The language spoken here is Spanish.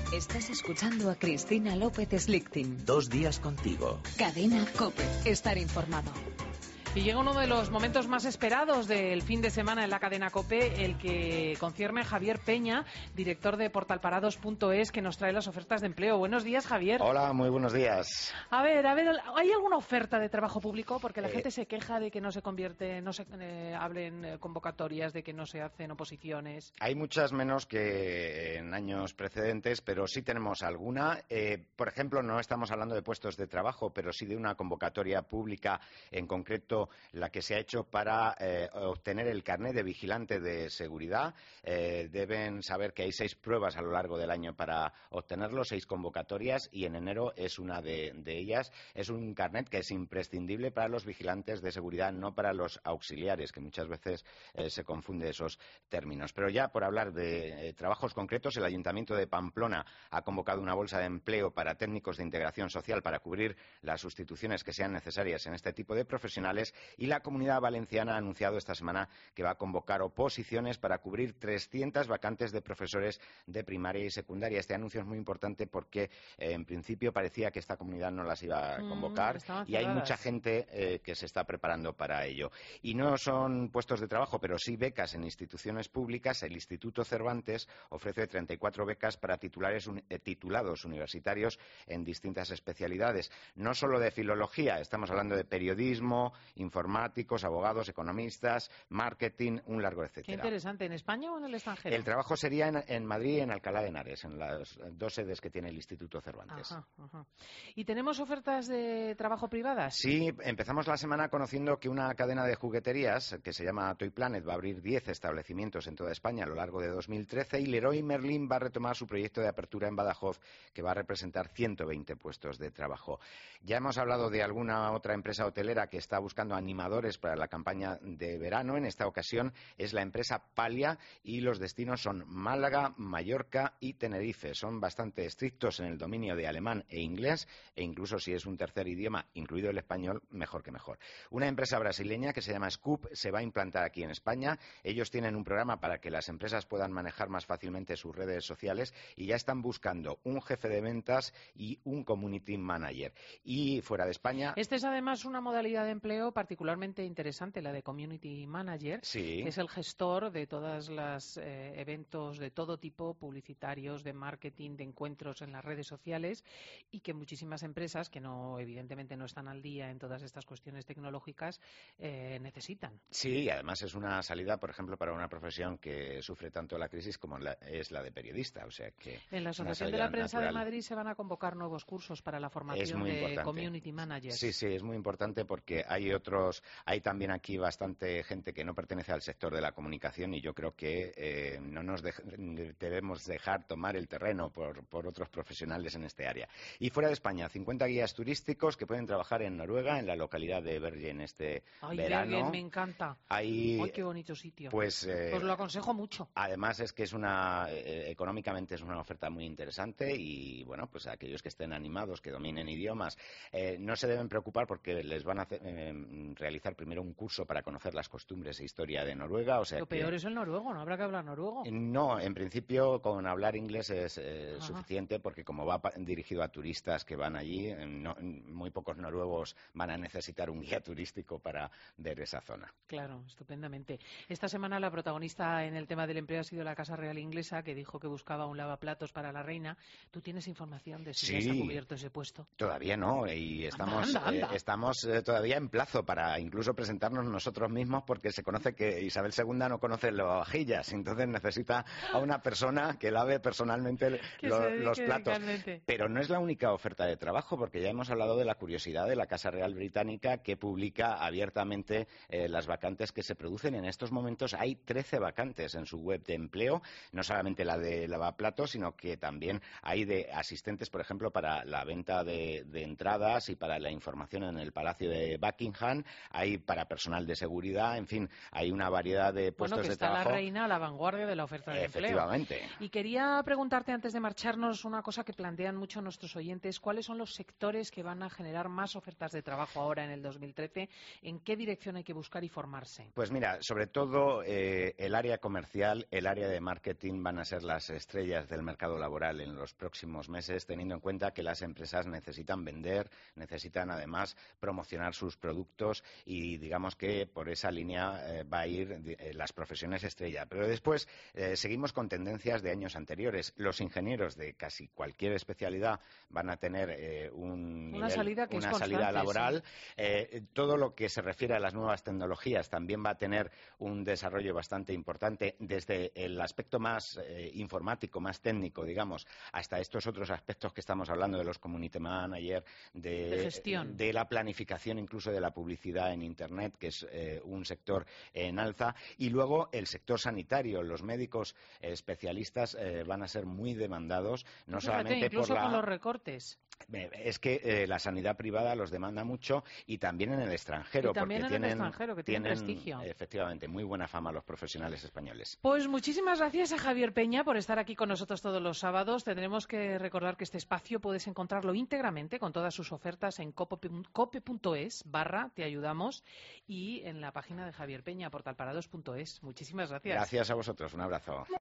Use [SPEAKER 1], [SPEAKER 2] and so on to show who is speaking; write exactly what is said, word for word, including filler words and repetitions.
[SPEAKER 1] Estás escuchando a Cristina López Slichting.
[SPEAKER 2] Dos días contigo.
[SPEAKER 1] Cadena COPE. Estar informado.
[SPEAKER 3] Y llega uno de los momentos más esperados del fin de semana en la cadena COPE, el que concierne a Javier Peña, director de portalparados punto es, que nos trae las ofertas de empleo. Buenos días, Javier.
[SPEAKER 4] Hola, muy buenos días.
[SPEAKER 3] A ver, a ver, ¿hay alguna oferta de trabajo público? Porque la
[SPEAKER 4] Eh,
[SPEAKER 3] gente se queja de que no se convierte, no se eh, hablen eh, convocatorias, de que no se hacen oposiciones.
[SPEAKER 4] Hay muchas menos que en años precedentes, pero sí tenemos alguna. Eh, por ejemplo, no estamos hablando de puestos de trabajo, pero sí de una convocatoria pública, en concreto la que se ha hecho para eh, obtener el carnet de vigilante de seguridad. Eh, deben saber que hay seis pruebas a lo largo del año para obtenerlo, seis convocatorias, y en enero es una de, de ellas. Es un carnet que es imprescindible para los vigilantes de seguridad, no para los auxiliares, que muchas veces eh, se confunde esos términos. Pero ya por hablar de eh, trabajos concretos, el Ayuntamiento de Pamplona ha convocado una bolsa de empleo para técnicos de integración social para cubrir las sustituciones que sean necesarias en este tipo de profesionales. Y la Comunidad Valenciana ha anunciado esta semana que va a convocar oposiciones para cubrir trescientas vacantes de profesores de primaria y secundaria. Este anuncio es muy importante porque, eh, en principio, parecía que esta comunidad no las iba a convocar
[SPEAKER 3] mm,
[SPEAKER 4] y hay mucha gente eh, que se está preparando para ello. Y no son puestos de trabajo, pero sí becas en instituciones públicas. El Instituto Cervantes ofrece treinta y cuatro becas para titulares, un, eh, titulados universitarios en distintas especialidades. No solo de filología, estamos hablando de periodismo, informáticos, abogados, economistas, marketing, un largo etcétera.
[SPEAKER 3] Qué interesante. ¿En España o en el extranjero?
[SPEAKER 4] El trabajo sería en, en Madrid y en Alcalá de Henares, en las dos sedes que tiene el Instituto Cervantes.
[SPEAKER 3] Ajá, ajá. ¿Y tenemos ofertas de trabajo privadas?
[SPEAKER 4] Sí, empezamos la semana conociendo que una cadena de jugueterías que se llama Toy Planet va a abrir diez establecimientos en toda España a lo largo de dos mil trece, y Leroy Merlin va a retomar su proyecto de apertura en Badajoz, que va a representar ciento veinte puestos de trabajo. Ya hemos hablado de alguna otra empresa hotelera que está buscando animadores para la campaña de verano. En esta ocasión es la empresa Palia y los destinos son Málaga, Mallorca y Tenerife. Son bastante estrictos en el dominio de alemán e inglés, e incluso si es un tercer idioma, incluido el español, mejor que mejor. Una empresa brasileña que se llama Scoop se va a implantar aquí en España. Ellos tienen un programa para que las empresas puedan manejar más fácilmente sus redes sociales y ya están buscando un jefe de ventas y un community manager. Y fuera de España...
[SPEAKER 3] Esta es además una modalidad de empleo particularmente interesante, la de Community Manager,
[SPEAKER 4] sí.
[SPEAKER 3] que es el gestor de todos los eh, eventos de todo tipo, publicitarios, de marketing, de encuentros en las redes sociales, y que muchísimas empresas, que no evidentemente no están al día en todas estas cuestiones tecnológicas, eh, necesitan.
[SPEAKER 4] Sí, y además es una salida, por ejemplo, para una profesión que sufre tanto la crisis como la, es la de periodista. O sea que
[SPEAKER 3] en la Asociación de la Prensa
[SPEAKER 4] natural.
[SPEAKER 3] de Madrid se van a convocar nuevos cursos para la formación de
[SPEAKER 4] importante.
[SPEAKER 3] Community Managers.
[SPEAKER 4] Sí, sí, es muy importante porque hay otros, hay también aquí bastante gente que no pertenece al sector de la comunicación, y yo creo que eh, no nos de, debemos dejar tomar el terreno por, por otros profesionales en este área. Y fuera de España, cincuenta guías turísticos que pueden trabajar en Noruega, en la localidad de Bergen este
[SPEAKER 3] Ay,
[SPEAKER 4] verano.
[SPEAKER 3] Bergen, me encanta.
[SPEAKER 4] Hay,
[SPEAKER 3] Ay, qué bonito sitio.
[SPEAKER 4] Pues, eh,
[SPEAKER 3] pues lo aconsejo mucho.
[SPEAKER 4] Además es que es una, eh, económicamente es una oferta muy interesante, y bueno, pues aquellos que estén animados, que dominen idiomas, eh, no se deben preocupar porque les van a hacer, eh, realizar primero un curso para conocer las costumbres e historia de Noruega. O sea
[SPEAKER 3] Lo
[SPEAKER 4] que,
[SPEAKER 3] peor es el noruego, ¿no habrá que hablar noruego?
[SPEAKER 4] No, en principio con hablar inglés es eh, suficiente, porque como va dirigido a turistas que van allí, no, muy pocos noruegos van a necesitar un guía turístico para ver esa zona.
[SPEAKER 3] Claro, estupendamente. Esta semana la protagonista en el tema del empleo ha sido la Casa Real Inglesa, que dijo que buscaba un lavaplatos para la reina. ¿Tú tienes información de si
[SPEAKER 4] Sí,
[SPEAKER 3] ya se ha cubierto ese puesto?
[SPEAKER 4] Todavía no, y estamos,
[SPEAKER 3] anda, anda, anda.
[SPEAKER 4] Eh, estamos eh, todavía en plazo para incluso presentarnos nosotros mismos, porque se conoce que Isabel segunda no conoce lavavajillas, entonces necesita a una persona que lave personalmente lo, los platos. Pero no es la única oferta de trabajo, porque ya hemos hablado de la curiosidad de la Casa Real Británica, que publica abiertamente eh, las vacantes que se producen. En estos momentos hay trece vacantes en su web de empleo, no solamente la de lavaplatos, sino que también hay de asistentes, por ejemplo, para la venta de, de entradas y para la información en el Palacio de Buckingham. plan, hay para personal de seguridad, en fin, hay una variedad de puestos
[SPEAKER 3] bueno, que
[SPEAKER 4] de
[SPEAKER 3] está
[SPEAKER 4] trabajo.
[SPEAKER 3] La reina a la vanguardia de la oferta de
[SPEAKER 4] Efectivamente.
[SPEAKER 3] empleo. Y quería preguntarte antes de marcharnos una cosa que plantean mucho nuestros oyentes. ¿Cuáles son los sectores que van a generar más ofertas de trabajo ahora en el dos mil trece? ¿En qué dirección hay que buscar y formarse?
[SPEAKER 4] Pues mira, sobre todo eh, el área comercial, el área de marketing van a ser las estrellas del mercado laboral en los próximos meses, teniendo en cuenta que las empresas necesitan vender, necesitan además promocionar sus productos y digamos que por esa línea eh, va a ir eh, las profesiones estrella. Pero después eh, seguimos con tendencias de años anteriores. Los ingenieros de casi cualquier especialidad van a tener eh, un
[SPEAKER 3] una
[SPEAKER 4] nivel,
[SPEAKER 3] salida, que
[SPEAKER 4] una
[SPEAKER 3] es
[SPEAKER 4] salida
[SPEAKER 3] constante,
[SPEAKER 4] laboral.
[SPEAKER 3] Sí.
[SPEAKER 4] Eh, todo lo que se refiere a las nuevas tecnologías también va a tener un desarrollo bastante importante desde el aspecto más eh, informático, más técnico, digamos, hasta estos otros aspectos que estamos hablando de los community manager, de,
[SPEAKER 3] de gestión,
[SPEAKER 4] de la planificación incluso de la publicidad en Internet, que es eh, un sector en alza, y luego el sector sanitario. Los médicos eh, especialistas eh, van a ser muy demandados, no
[SPEAKER 3] Fíjate,
[SPEAKER 4] solamente
[SPEAKER 3] incluso
[SPEAKER 4] por la...
[SPEAKER 3] con los recortes.
[SPEAKER 4] Es que eh, la sanidad privada los demanda mucho y también en el extranjero,
[SPEAKER 3] y también
[SPEAKER 4] porque
[SPEAKER 3] en
[SPEAKER 4] tienen,
[SPEAKER 3] el extranjero, que tienen,
[SPEAKER 4] tienen
[SPEAKER 3] prestigio.
[SPEAKER 4] efectivamente muy buena fama los profesionales españoles.
[SPEAKER 3] Pues muchísimas gracias a Javier Peña por estar aquí con nosotros todos los sábados. Tendremos que recordar que este espacio puedes encontrarlo íntegramente con todas sus ofertas en cope punto es barra te ayudamos y en la página de Javier Peña, portal para dos punto es. Muchísimas gracias.
[SPEAKER 4] Gracias a vosotros, un abrazo.